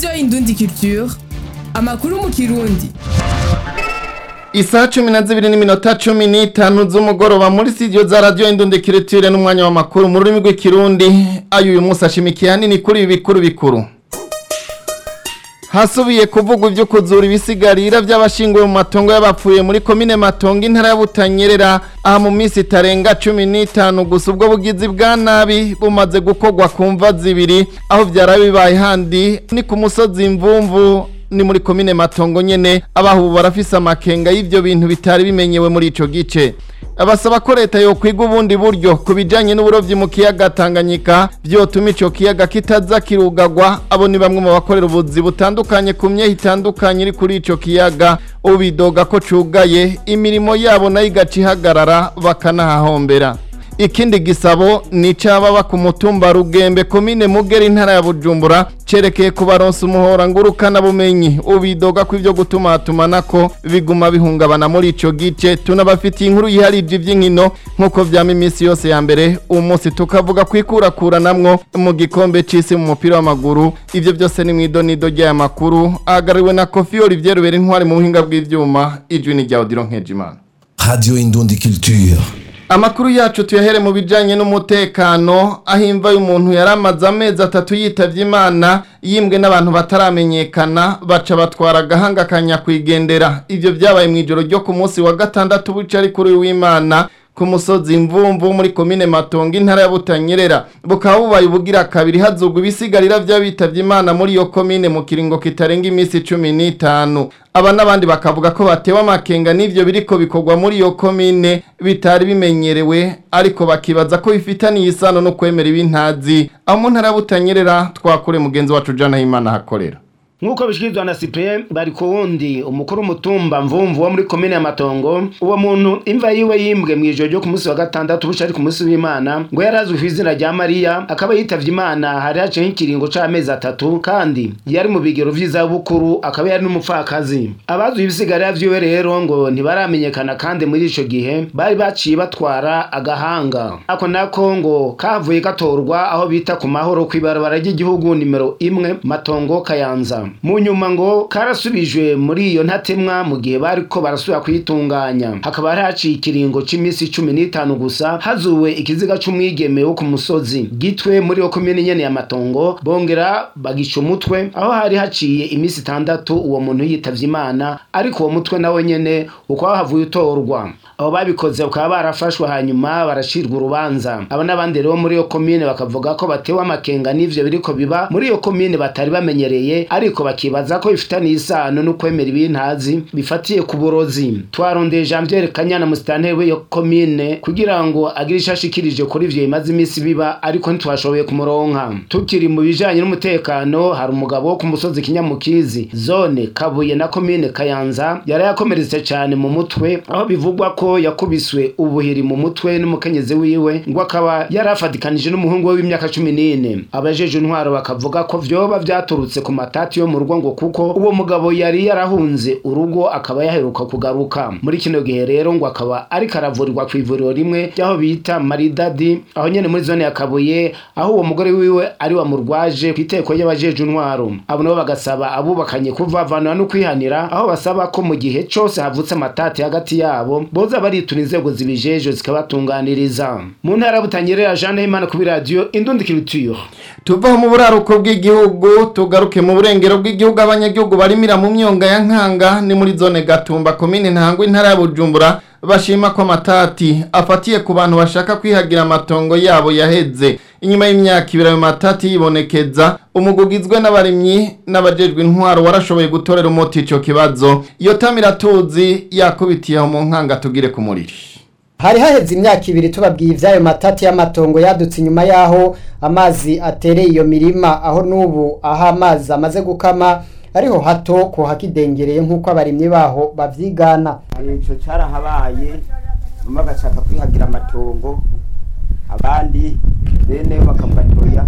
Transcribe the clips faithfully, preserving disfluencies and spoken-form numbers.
Radio Indundi Culture, amakuru mu Kirundi. Isaha cumi na zibiri n'iminota cumi n'itanu z'umugoroba muri studio za Radio Indundi Culture n'umwanya w'amakuru mu rurimi rw'ikirundi. Ayo uyu munsi ashimikiye hanini kuri ibi bikuru bikuru. Hasubiye kuvugwa ivyo kuzura ibisigarira by'abashinguwe mu matongo y'abapfuye muri komine Matongo intara ya Butanyerera aha mu minsi itarenga cumi n'itanu gusa ubwo bugizi bwa nabi bumaze gukorwa ku mva zibiri aho byarabibaye handi ni ku musozi Imvumvu ni muri komine Matongo nyene abahu barafise amakenga y'ivyo bintu bitari bimenyewe muri ico gice. Abasaba ko leta yo kwiga ubundi buryo kubijanye n'uburovyi mu kiyaga Tanganyika vyotuma ico kiyaga kitaza kirugagwa. Abo ni bamwe mu bakorera ubuzi butandukanye ku myehe itandukanye iri kuri ico kiyaga ubidoga ko cugaye imirimo yabo nayo igaca ihagarara bakanahahombera. Ikindi gisabo ni cababa ku mutumba Rugembe komine Mugera intara ya Bujumbura cerekeye kubaronsa umuhora ngurukana bumenyi ubidoga ko ivyo gutuma tumanako biguma bihungabana muri ico gice. Tunabafitiye inkuru yiharije ivy'inkino nkuko vyama imisi yose ya mbere umunsi tukavuga kwikurakura namwo mu gikombe c'isi mu mupira w'amaguru. Ivyo byose ni mwidonido ry'aya makuru agariwe na Kofi Olivier Rubera intwari mu buhinga bw'ivyuma ijwi ni rya Odilon Nkejimana. Radio Indundi Culture. Amakuru yacu tuyahere mu bijanye n'umutekano ahimva y'umuntu yaramaze amezi atatu yitavye Imana yimbwe n'abantu bataramenyekana baca batwara gahanga kanya kwigendera. Ivyo byabaye mu ijoro ryo ku munsi wa gatandatu bucari kuri w'Imana ku musozi Imvumvu muri komine Matongo intara ya Butanyerera bukaba bubaye ubugira kabiri hazugwa ibisigarira by'abitavye Imana muri iyo komine mu kiringo kitarenga imisi cumi n'itanu. Aba nabandi bakavuga ko batewe amakenga n'ivyo biriko bikorwa muri iyo komine bitari bimenyerewe ariko bakibaza ko bifitaniye isano no kwemera ibintazi. Aho mu ntara ya Butanyerera twakure mugenzi wacu Jana Imana hakorera. Nkuko bishikizwa na Cyprien bari ko wundi umukuru mutumba Mvumvu wo muri komine ya Matongo uwo muntu imva yiwe yimbwe mu ijoro ryo ku munsi wa gatandatu bucari ku munsi w'Imana ngo yarazwe kw'izina rya Maria akaba yitavye Imana hari hace ikiringo c'amezi atatu kandi yari mu bigero vyiza bukuru akaba yari n'umupfakazi. Abazwe ibisigarira vyiwe rero ngo ntibaramenyekana kandi muri ico gihe bari baciye batwara agahanga ako nako ngo kavuye gatorwa aho bita ku mahoro kw'ibarabara ry'igihugu nimero imwe Matongo Kayanza. Mu nyuma ngo karasubijwe muri iyo ntatemwa mu gihe bariko barasubira kwitunganya hakaba hari haciye ikiringo c'imisi cumi n'itanu gusa hazuwe ikiziga c'umwigeme wo ku musozi gitwe muri yo komine nyene ya Matongo bongera bagica umutwe aho hari haciye imisi itandatu uwo muntu yitavye Imana ariko uwo mutwe nawe nyene uko havuye utorwa. Abo babikoze bakaba barafashwe hanyuma barashirwa urubanza. Aba nabandi rero muri yo komine bakavuga ko batewe amakenga n'ivyo biriko biba muri yo komine batari bamenyereye ariko bakibaza ko bifitaniye isano no kwemera ibintazi bifatiye ku burozi. Twarondeye Jean Pierre Kanyana musitanteri yo komine kugira ngo agire ishashikirije kuri ivyo imaze imisi biba ariko ntitwashoboye kumuronka. Tukiri mu bijanye n'umutekano hari umugabo wo ku musozi Kinyamukizi zone Kabuye na komine Kayanza yari yakomeretse cyane mu mutwe aho bivugwa ko yakubiswe ubuhiri mu mutwe n'umukenyezi wiwe ngo akaba yarafatikanije n'umuhungu we w'imyaka cumi n'ine. Abajeje intwaro bakavuga ko vyoba vyaturutse ku matati yo mu rugo ngo kuko uwo mugabo yari yarahunze urugo akaba yaheruka kugaruka. Muri kino gihe rero ngo akaba ari karavurirwa ku ivuriro rimwe ryaho bita Maridadi aho nyene muri zone ya Kabuye aho uwo mugore wiwe ari wamurwaje kwiteko y'abajeje intwaro. Abo nabo bagasaba abubakanye kuvavanwa no kwihanira aho basaba ko mu gihe cose havutse amatati hagati yabo boza baritura inzego zibijeje zikabatunganiriza. Mu ntara Butanyerera Jean Imana ku Radio Indundi Culture. Tuva mu buraruko bw'igihugu tugaruke mu burengero bw'igihugu abanyagihugu barimira mu myonga ya Nkanga ni muri zone Gatumba komine Ntangwa intara ya Bujumbura bashima ko amatati afatiye ku bantu bashaka kwihagira amatongo yabo yaheze. Inyuma y'imyaka ibiri ayo matati yibonekeza umugugizwe n'abarimyi n'abajejwe intwaro warashoboye gutorera umuti ico kibazo. Iyo tamira tuzi yakubitiye mu Nkanga tugire ku muriri. Hari haheze imyaka ibiri tubabwiye ivyayo matati y'amatongo yadutse inyuma yaho amazi atereye iyo mirima aho nubu aha amazi amaze gukama ariho hato ko hakidengereye nkuko abarimyi baho bavyigana. Ico carahabaye bamwe bagashaka kwihagira amatongo abandi bene bakamugatoya.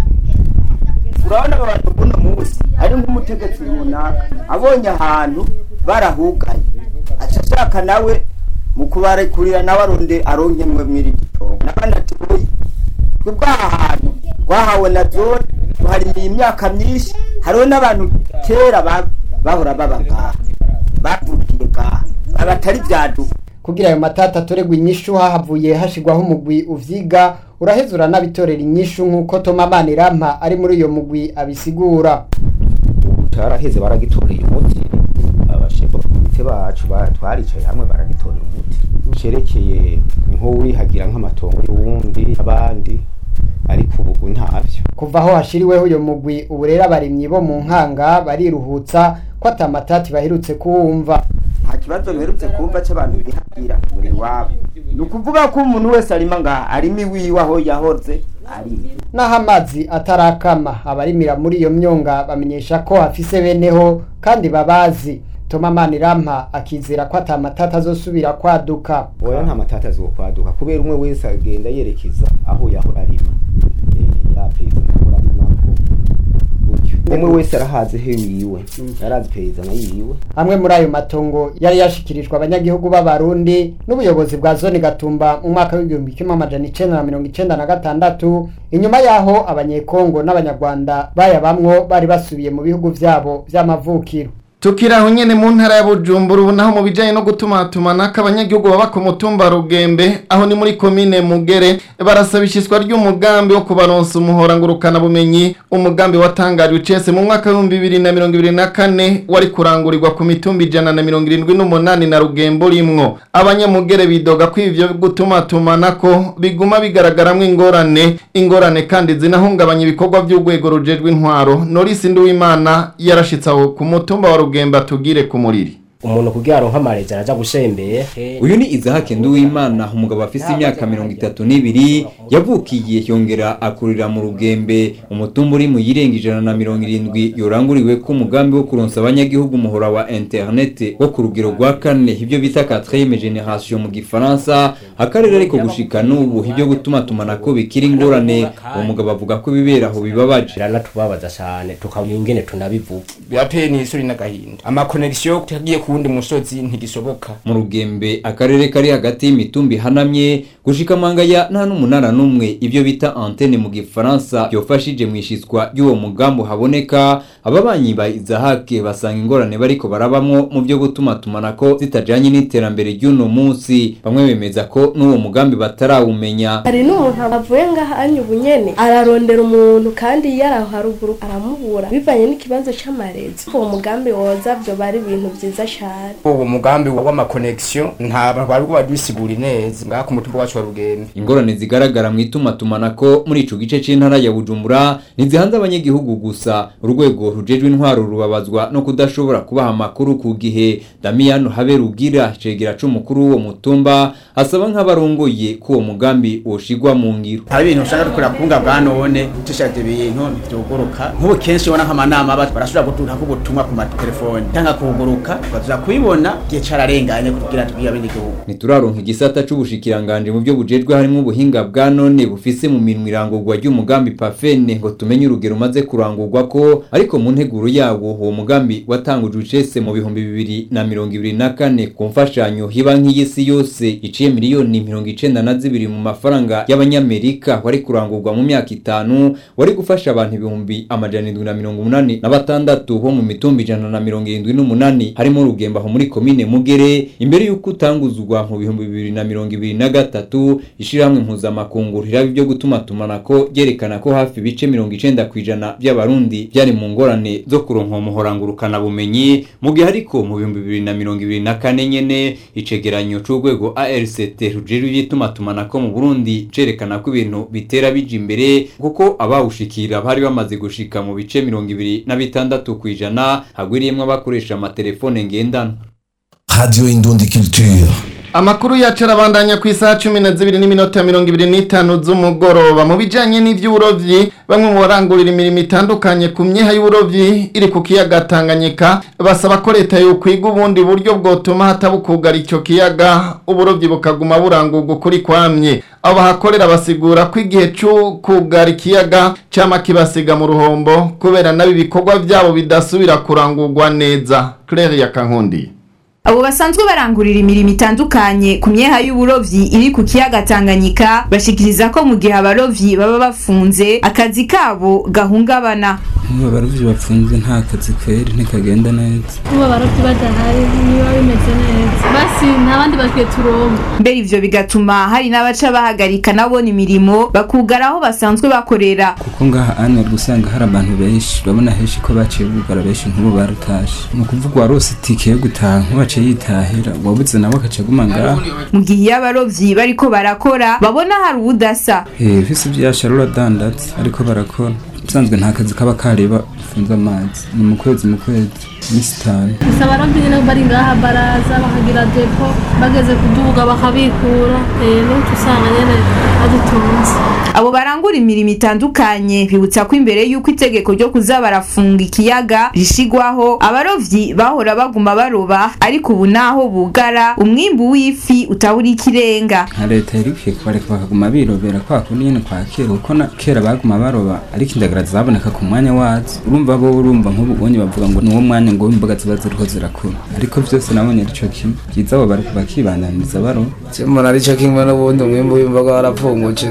Urabona abantu buno munsi ari nk'umutegetsi runaka abonye ahantu barahugaye aca ashaka nawe mukubare kurira nabaronde aronke mwe mwiri gitongo nabana tuboye kubwa ahantu wahawe na zone hari imyaka myinshi hariho n'abantu kera bahora baba ngaha bavukiye ngaha abatari vyadu kugira ayo matata atoregwa inyishu hahavuye hashigwaho umugwi uvyiga urahezura n'abitorera inyishu nk'uko Toma Manirampa ari muri iyo mugwi abisigura. Taraheze baragitorera umuti abashefo komite bacu twaricaye hamwe baragitorera umuti cerekeye nko wihagira nk'amatongo y'uwundi abandi ariko ubu ntavyo. Kuva aho hashiriweho uyo mugwi uburera abarimyi bo mu nkanga bariruhutsa ko atamatati baherutse kuwumva. Nta kibazo biherutse kumva cy'abantu bihagira muri wabo. Nukuvuga ko umuntu wese arima nga arimi wiwe aho yahoze ari. Naho amazi atarakama abarimira muri iyo myonga bamenyesha ko hafise beneho kandi babazi. Toma Manirampa akizera ko atamatata azosubira kwaduka. Oya nta matata azokwaduka kubera umwe wese agenda yerekeza aho yahora arima. Eh yapeza nakora arima ko umwe wese arahaze hewiwe yarazi peza na yiwe. Amwe muri ayo matongo yari yashikirijwe abanyagihugu b'abarundi n'ubuyobozi bwa zone Gatumba mu mwaka w'igihumbi kimwe amajana icenda na mirongo icenda na gatandatu. Inyuma yaho abanyekongo n'abanyarwanda bayabamwo bari basubiye mu bihugu vyabo vy'amavukiro. Tukiraho nyene mu ntara ya Bujumbura ubu naho mu bijanye no gutumatuma naka abanyagihugu baba ku mutumba Rugembe aho ni muri komine Mugere barasabishizwa ry'umugambi wo kubaronsa umuhora ngurukana bumenyi. Umugambi watangajwe cese mu mwaka wa bibiri na mirongo ibiri na kane wari kurangurirwa ku mitumba ijana na mirongo irindwi n'umunani na Rugembo rimwo. Abanyamugere bidoga ko ivyo gutumatuma nako biguma bigaragaramwe ingorane ingorane kandi zinahungabanya ibikorwa by'urwego rujejwe intwaro. Norisi Nduwimana yarashitse aho ku mutumba wa Rugemba tugire ku muriri. Umuntu kugira aronka amarezi araja gushembeye. Uyu ni Izahake Nduwimana umugabo afise imyaka mirongo itatu n'ibiri yavukiye yongera akurira mu Rugembe umutumba uri mu yirenga ijana na mirongo irindwi yoranguriwe ko umugambi wo kuronsa abanyagihugu umuhora wa internet wo ku rugero rwa kane ibyo bita quatrième génération mu gifaransa akarere ariko gushika n'ubu ibyo gutuma tumanako bikiri ingorane. Uwo mugabo avuga ko bibera aho bibabaje ranatubabaza cyane tukabona ingene tunabivuga byateye n'isuri n'agahinda ama connection tagiye kundi musozi ntigisoboka mu Rugembe akarere kari hagati y'imitumbi hanamye gushika mangaya nta n'umunara numwe ibyo bita antenne mu gifaransa byofashije mwishitswa y'uwo mugambo haboneka. Ababanyi ba Izahake basanga ingorane bariko barabamwo mu byo gutuma tumanako zitajanye n'iterambere ry'uno munsi. Bamwe bemeza ko n'uwo mugambi batarawumenya. Hari n'umuntu avuye ngaha anyu bunyene ararondera umuntu kandi yaraho haruguru aramubura bivanye n'ikibazo c'amarezi. Uwo mugambi woza byo bari ibintu byiza cyane. Uwo mugambi w'ama connection nta barwo badusigura neza ngaka umutumba wacu wa Rugembe. Ingorane zigaragara mu itumatumanako muri ico gice c'intara ya Bujumbura nizihanze abanyagihugu gusa. Urwego rujejwe intwaro rubabazwa no kudashobora kubaha amakuru ku gihe. Damiano Haberugira cegera c'umukuru wo mutumba asaba nk'abarongoye ko uwo mugambi woshigwa mu ngiro. Hari ibintu ushaka dukora kunga bwa none tushaka ibintu byogoroka nk'ubu kenshi ubona nk'amanama barashobora gutuka ko ubutumwa ku matelefone tanga kuguruka baza kubibona gihe cararenganye kugira tubiya bindi gihugu. Nituraronka igisata c'ubushikiranganje mu byo bujejwe harimo ubuhinga bwa none bufise mu minwe irangurwa ry'umugambi Pafene ngo tumenye urugero maze kurangurwa ko ariko mu nteguro yawo uwo mugambi watangujwe cese mu bihumbi bibiri na mirongo ibiri na kane ku mfashanyo hiba nk'iyisi yose iciye miliyoni mirongo icenda na zibiri mu mafaranga y'abanyamerika wari kurangurwa mu myaka itanu wari gufasha abantu ibihumbi amajana indwi na mirongo umunani na batandatu bo mu mitumba ijana na mirongo irindwi n'umunani harimo Rugemba ho muri komine Mugere imbere y'uko utanguzwa mu bihumbi bibiri na mirongo ibiri na gatatu ishiramwe mpuzamakungu rirabi byo gutuma tumanako yerekana ko hafi bice mirongo icenda kwijana by'abarundi byari mu ngorane zo kuronka umuhorangurukana bumenyi mu gihe ariko mu bihumbi bibiri na mirongo ibiri na kane nyene icegeranyo c'urwego A R C T rujejwe ibyituma tumanako mu Burundi cerekana ko ibintu bitera bije imbere kuko abawushikira bari bamaze gushika mu bice mirongo ibiri na bitandatu kwijana hagwiriyemwe abakoresha amatelefone ngendana. Radio Indundi Culture. Amakuru yacu arabandanya ku isaha cumi na zibiri n'iminota mirongo ibiri n'itanu z'umugoroba mu bijanye n'ivy'uburovyi. Bamwe mu barangurira imirimo itandukanye ku myeha y'uburovyi iri ku kiyaga Tanganyika basaba ko leta yo kwiga ubundi buryo bwotuma hatabukugara ico kiyaga uburovyi bukaguma burangurwa kuri kwamye. Abo hakorera basigura ko igihe cyo kugara ikiyaga cyama kibasiga mu ruhombo kubera nabi bikorwa byabo bidasubira kurangurwa neza. Claire ya Kankundi. Abo basanzwe barangurira imirimo itandukanye ku myeha y'uburovyi iri ku kiyaga Tanganyika bashikiriza ko mu gihe abarovyi baba bafunze akazi kabo gahungabana. nk'ubu abarovyi bapfunze nta kazi kweri ntikagenda neza nk'ubu abarovyi badahari niba bimeze neza basi ntabandi bakwiye turonka mbere ivyo bigatuma hari n'abaca bahagarika nabona imirimo bakugara aho basanzwe bakorera kuko ngaha ane gusanga hari abantu benshi urabona henshi ko baciye bugara benshi nk'ubu barutashe ni ukuvuga warose itike yo gutaha nk'ubace yitahira wabuze nabo akaca aguma ngaha mu gihe iyo abarovyi bariko barakora babona hari ubudasa eh visi vyasha ruradandatse ariko barakora usanzwe nta kazi kaba kareba ufunze amazi ni mu kwezi mu kwezi n'isitani gusa abarovyi nyene bari ngaha baraza bakagira depo bageze kuduga bakabikura eh n'uko usanga nyene adutunze abo barangura imirimo itandukanye bibutsa ko imbere y'uko itegeko ryo kuza barafunga ikiyaga rishigwaho abarovyi bahora baguma baroba ariko ubu naho bugara umwimbu w'ifi utabura ikirenga nka leta irikwiye kubareka bakaguma birobera kwa kundi nyene kwa kera kuko na kera baguma baroba ariko indagara zaboneka ku mwanya wazo urumva bo urumva nk'ubu bonye bavuga ngo nuwo mwanya ngo imboga ziba ziriko zirakura ariko vyose nabonye arico kimwe byiza abo bari bakibandaniza baro cyemona arico kimwe n'ubundi umwimbu w'imboga warapfungutse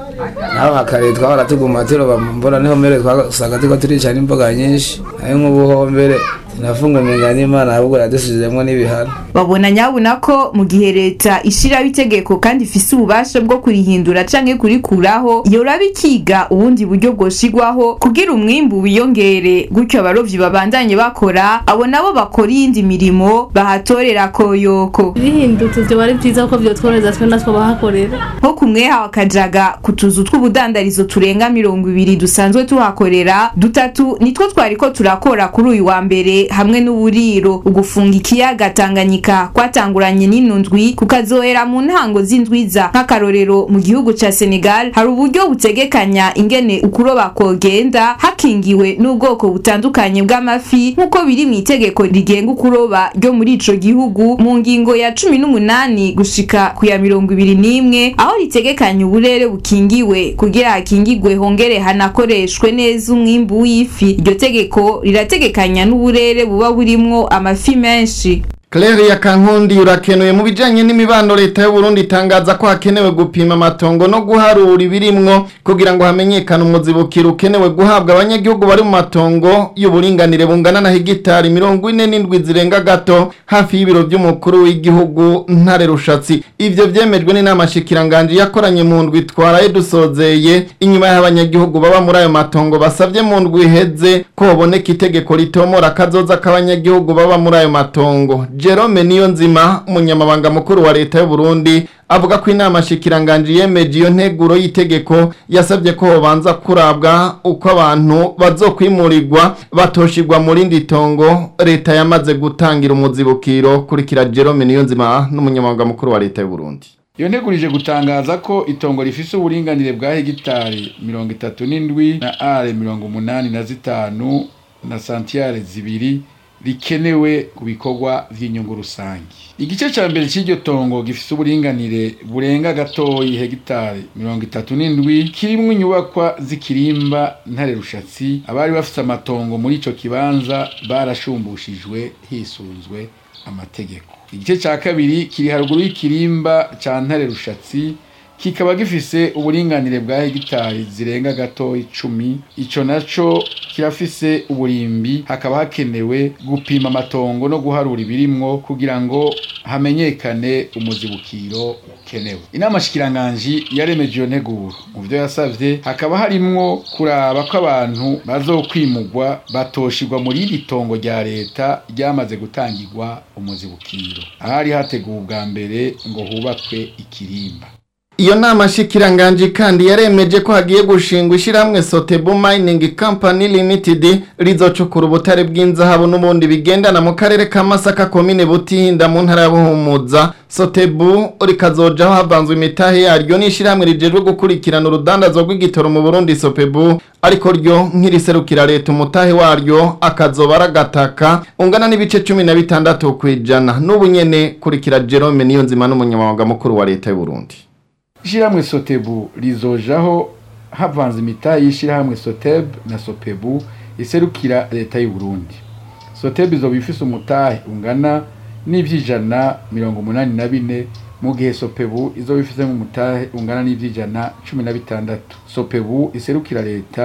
naho hakare twahora tuguma turoba mbona niho mbere twasanga turiko turicana imboga nyinshi ayo nk'ubuho mbere nafunga mengani Imana ahubwo yadusizemwe n'ibihano babona nyabuna ko mu gihe leta ishiraho itegeko kandi ifise ububasha bwo kurihindura canke kurikuraho iyo rabikiga ubundi buryo bwoshigwaho kugira umwimbu wiyongere gutyo abarovyi babandanye bakora abo nabo bakora iyindi mirimo bahatorera koyoko bihindutse byo bari byiza ko byo tworeza twe natwo bahakorera nko kumweha wakajaga kutuzu tw'ubudandarizo turenga mirongo ibiri dusanzwe tuhakorera dutatu nitwo twariko turakora kuri uyu wa mbere hamwe n'uburiro ugufunga ikiyaga Tanganyika kwatanguranye n'inundwi kukazohera mu ntango z'indwiza nk'akarorero mu gihugu ca Senegal hari uburyo butegekanya ingene ukuroba kogenda hakingiwe n'ubwoko butandukanye bw'amafi nk'uko biri mu itegeko rigenga ukuroba ryo muri ico gihugu mu ngingo ya cumi n'umunani gushika ku ya mirongo ibiri n'imwe aho ritegekanya uburere bukingiwe kugira hakingigwe hongere hanakoreshwe neza umwimbu w'ifi iryo tegeko rirategekanya n'uburere buba burimwo amafi menshi Claire ya Kankundi urakenuye mu bijanye n'imibano leta y'u Burundi itangaza ko hakenewe gupima amatongo no guharura ibirimwo kugira ngo hamenyekane umuzibukiro ukenewe guhabwa abanyagihugu bari mu matongo y'uburinganire bungana na hegitari mirongo ine n'indwi zirenga gato hafi y'ibiro by'umukuru w'igihugu Ntare Rushatsi ivyo vyemejwe n'inama shikiranganje yakoranye mu ndwi twaraye dusozeye inyuma y'abanyagihugu baba muri ayo matongo basavye mu ndwi iheze ko baboneka itegeko ritomora kazoza k'abanyagihugu baba muri ayo matongo Jerome Niyonzima umunyamabanga mukuru wa leta y'u Burundi avuga ko inama shikiranganje yemeje iyo nteguro y'itegeko yasabye ko hobanza kurabwa uko abantu bazokwimurirwa batoshirwa muri ndi tongo leta yamaze gutangira umuzibukiro kurikira Jerome Niyonzima n'umunyamabanga mukuru wa leta y'u Burundi. Iyo ntegurije gutangaza ko itongo rifise uburinganire bwa hegitari mirongo itatu n'indwi na are mirongo umunani na zitanu na santiare zibiri rikenewe ku bikorwa vy'inyungu rusangi. Igice ca mbere c'iryo tongo gifise uburinganire burenga gatoyi hegitari mirongo itatu n'indwi kirimwo inyubakwa z'ikirimba Ntare Rushatsi abari bafise amatongo muri ico kibanza barashumbushijwe hisunzwe amategeko. Igice ca kabiri kiri haruguru y'ikirimba ca Ntare Rushatsi kikaba gifise uburinganire bwa hegitari zirenga gato icumi ico naco kirafise uburimbi hakaba hakenewe gupima amatongo no guharura ibirimwo kugira ngo hamenyekane umuzibukiro ukenewe. Inama shikiranganje yaremeje iyo nteguro mu byo yasavye hakaba harimwo kuraba ko abantu bazokwimugwa batoshirwa muri iri tongo rya leta ryamaze gutangirwa umuzibukiro ahari hateguwe ubwa mbere ngo hubakwe ikirimba. Iyo nama shikiranganje kandi yaremeje ko hagiye gushingwa ishiramwe Sotebu Mining Company Limited rizocukura ubutare bw'inzahabu n'ubundi bigendana mu karere ka Masaka komine Butihinda mu ntara ya Buhumuza. Sotebu rikazojaho havanzwe imitahe yaryo n'ishiramwe rijejwe gukurikirana urudandazo rw'igitoro mu Burundi Sopebu ariko ryo nk'iriserukira leta umutahe waryo akazoba aragataka ungana n'ibice cumi na bitandatu kwijana n'ubu nyene kurikira Jerome Niyonzima n'umunyamabanga mukuru wa leta y'u Burundi. Ishiramwe Sotebu rizojaho havanze imitahe y'ishiramwe Soteb na Sopebu iserukira leta y'u Burundi. Soteb izo bifise umutahe ungana n'ivyijana mirongo umunani na bine mu gihe Sopebu izo bifise mu mutahe ungana n'ivyijana cumi na bitandatu. Sopebu iserukira leta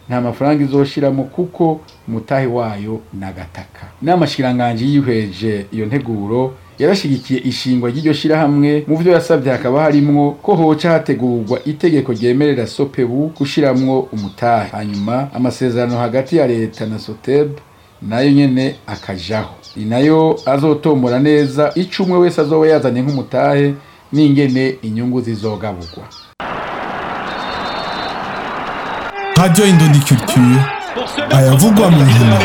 nta mafaranga izoshiramo kuko umutahe wayo nagataka n'amashikiranganje yihweje iyo nteguro yarashigikiye ishingwa ry'iryo shirahamwe mu byo yasabye hakaba harimwo ko hoca hategurwa itegeko ryemerera Sopebu gushiramwo umutahe hanyuma amasezerano hagati ya leta na Soteb nayo nyene akajaho inayo azotomora neza icumwe wese azoba yazanye nk'umutahe n'ingene inyungu zizogaburwa. Radio Indundi Culture ayavugwa mu nkino.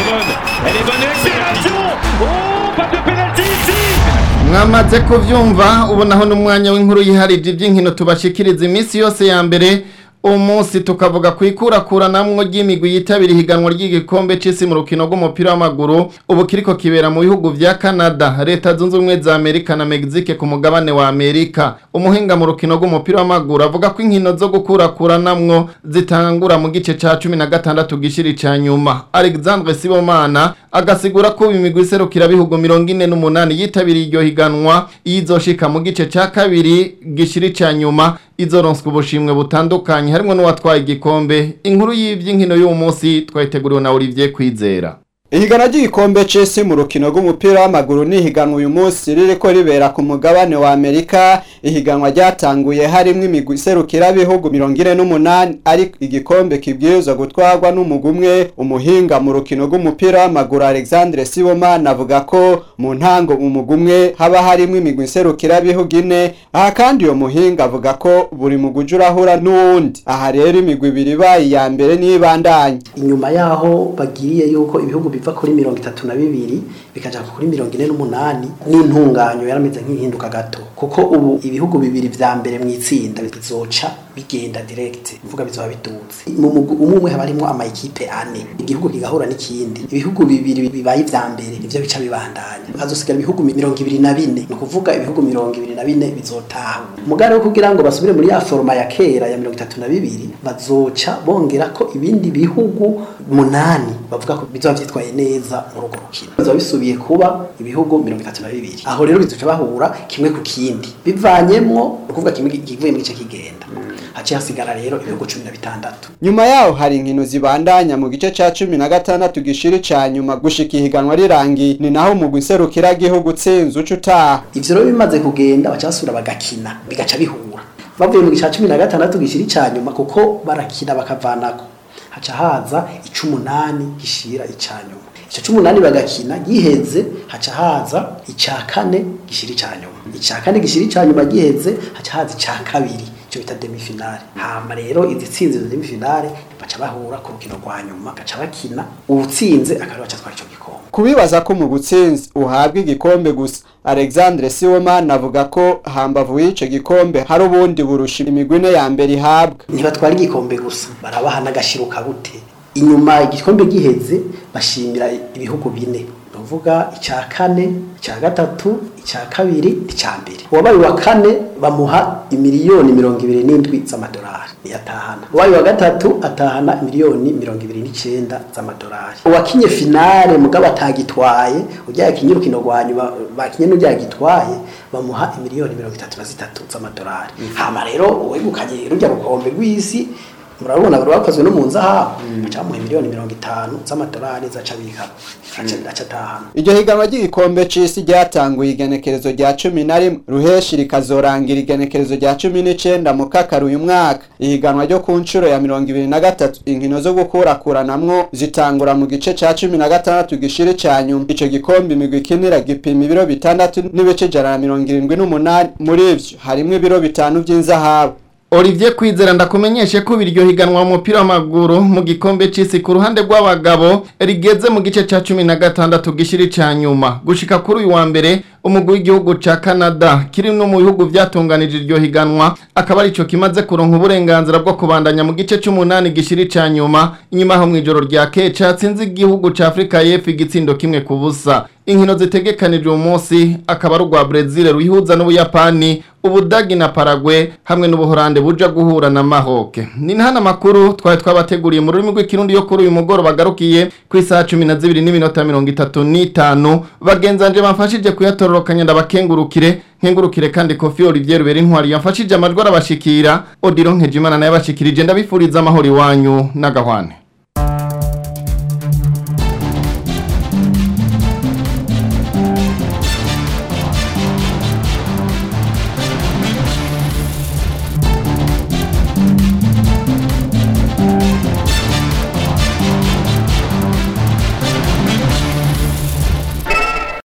Mwamaze kuvyumva ubu naho n'umwanya w'inkuru yiharije iby'inkino tubashikiriza iminsi yose ya mbere umunsi tukavuga kwikurakura namwe ry'imigwi yitabira higanwa ry'igikombe c'isi mu rukino rw'umupira w'amaguru ubu kiriko kibera mu bihugu vya Canada, Leta Zunze Ubumwe za Amerika na Mexique ku mugabane wa Amerika. Umuhinga mu rukino rw'umupira w'amaguru avuga ko inkino zo gukurakura namwe zitangura mu gice ca cumi na gatandatu gishiri ca nyuma. Alexandre Sibomana agasigura ko imigwi iserukira bihugu mirongo ine n'umunani yitabiriye iryo higanwa izoshika mu gice ca kabiri gishiri ca nyuma izoronswa ubushimwe butandukanye harimo n'uwatwaye igikombe. Inkuru y'ivy'inkino y'uwo munsi twayiteguriwe na Olivier Kwizera. Ihiganwa ry'igikombe c'isi mu rukino rw'umupira w'amaguru ni ihiganwa uyu munsi ririko ribera ku mugabane wa Amerika. Ihiganwa ryatanguye harimwo imigwi iserukira bihugu mirongo ine n'umunani ari igikombe kibwirizwa gutwarwa n'umugwi umwe. Umuhinga mu rukino rw'umupira w'amaguru Alexandre Sibomana avuga ko mu ntango umugwi umwe haba harimwo imigwi iserukira bihugu ine. Aha kandi uyo muhinga avuga ko buri mugwi uje urahura n'uwundi. Aha rero imigwi ibiri bayi ya mbere n'ibandanye. Inyuma yaho bagiriye yuko ibihugu biva kuri mirongo itatu na bibiri bikaja kuri mirongo ine n'umunani n'intunganyo yarameze nk'ihinduka gato kuko ubu ibihugu bibiri vya mbere mu itsinda bizoca bigenda direct mvuga bizoba biduze mu mugwi umwe haba harimo ama equipe ane igihugu kigahura n'ikindi ibihugu bibiri bibaye vya mbere ivyo bica bibandanya hazosigara ibihugu mirongo ibiri na bine no kuvuga ibihugu mirongo ibiri na bine bizotaha mugare wo kugira ngo basubire muri ya forma ya kera ya mirongo itatu na bibiri bazoca bongera ko ibindi bihugu munani bavuga ko bizoba vyitwaye neza mu rugo rukino bizoba bisubiye kuba ibihugu mirongo itatu na bibiri aho rero bizoca bahura kimwe ku kindi bivanyemwo ukuvuga kimwe kivuye mu gice kigenda haci hasigara rero ibihugu cumi na bitandatu. Nyuma yaho hari inkino zibandanya mu gice ca cumi na gatandatu gishiri ca nyuma gushika ihiganwa rirangi ni naho umugwi iserukira gihugu tsinze uca utaha. Ivyo rero bimaze kugenda bacasura bagakina bigaca bihura bavuye mu gice ca cumi na gatandatu gishiri ca nyuma kuko barakina bakavanako haca haza icumunani gishira icanyuma ico cumunani bagakina giheze haca haza ica kane gishiri canyuma ica kane gishiri canyuma giheze haca haza ica kabiri cyo bita demi finale hama rero izitsinze demi finale baca bahura ku rukino rwa nyuma gaca bakina ubutsinze akaba baca twara ico gikombe. Kubibaza ko mu gutsinze uhabwa igikombe gusa Alexandre Sibomana avuga ko hambavu y'ico gikombe hari ubundi burusha imigwi ine ya mbere ihabwa. Ntibatwara igikombe gusa barabaha n'agashiruka bute inyuma igikombe giheze bashimira ibihugu bine uvuga icya kane icya gatatu icya kabiri icya mbere uwabaye wa kane bamuha imiliyoni mirongo ibiri n'indwi z'amadolari yatahana uwabaye wa gatatu atahana miliyoni mirongo ibiri n'icenda z'amadolari uwakinye finale mugabo atagitwaye ujya kinye urukino rwa nyuma bakinye n'ujya gitwaye bamuha imiliyoni mirongo itatu na zitatu z'amadolari hama rero wegukanye rujya rukombe rw'isi murabona bari bakozwe no munza ha bacamuha miliyoni mirongo itanu z'amadolari zaca bika aca tahana. Iryo higanwa ry'igikombe c'isi ryatanguye igenekerezo rya cumi na rimwe ruheshi rikazorangira igenekerezo rya cumi n'icenda mu kakaro uyu mwaka. Ihiganwa ryo ku ncuro ya mirongo ibiri na gatatu inkino zo gukurakuranamwo zitangura mu gice ca cumi na gatandatu gishiri ca nyuma. Ico gikombe imigwi ikinira gipima ibiro bitandatu n'ibice ijana na mirongo irindwi n'umunani muri ivyo harimwo ibiro bitanu vy'inzahabu. Olivier Kwizera ndakumenyeshe ko biryo higanwa mu mupira w'amaguru mu gikombe c'isi ku ruhande rw'abagabo rigeze mu gice ca cumi na gatandatu gishiri ca nyuma gushika kuri uyu wa mbere umugwi w'igihugu ca Canada kiri no mu bihugu vyatunganije iryo higanwa akaba ari cyo kimaze kuronka uburenganzira bwo kubandanya mu gice c'umunani gishiri ca nyuma inyuma ho mwijoro rya keca tsinze igihugu ca Afrika y'Epfo igitsindo kimwe ku busa. Inkino zitegekanije uyu munsi akaba ari rwa Brazil ruyihuza n'Ubuyapani Ubudagi na Paraguay hamwe n'Ubuholande buja guhura na Maroc. Ni ntana makuru twari twabateguriye mu rurimi rw'ikirundi yo kuri uyu mugoro bagarukiye ku isaha cumi na zibiri n'iminota mirongo itatu n'itanu bagenzanje bamfashije kuyatororokanya ndabakengurukire nkengurukire kandi Kofi Olivier Ruberi ntwari yamfashije amajwi arabashikira Odilo Nkejimana naye bashikirije ndabifuriza amahoro iwanyu n'agahwane.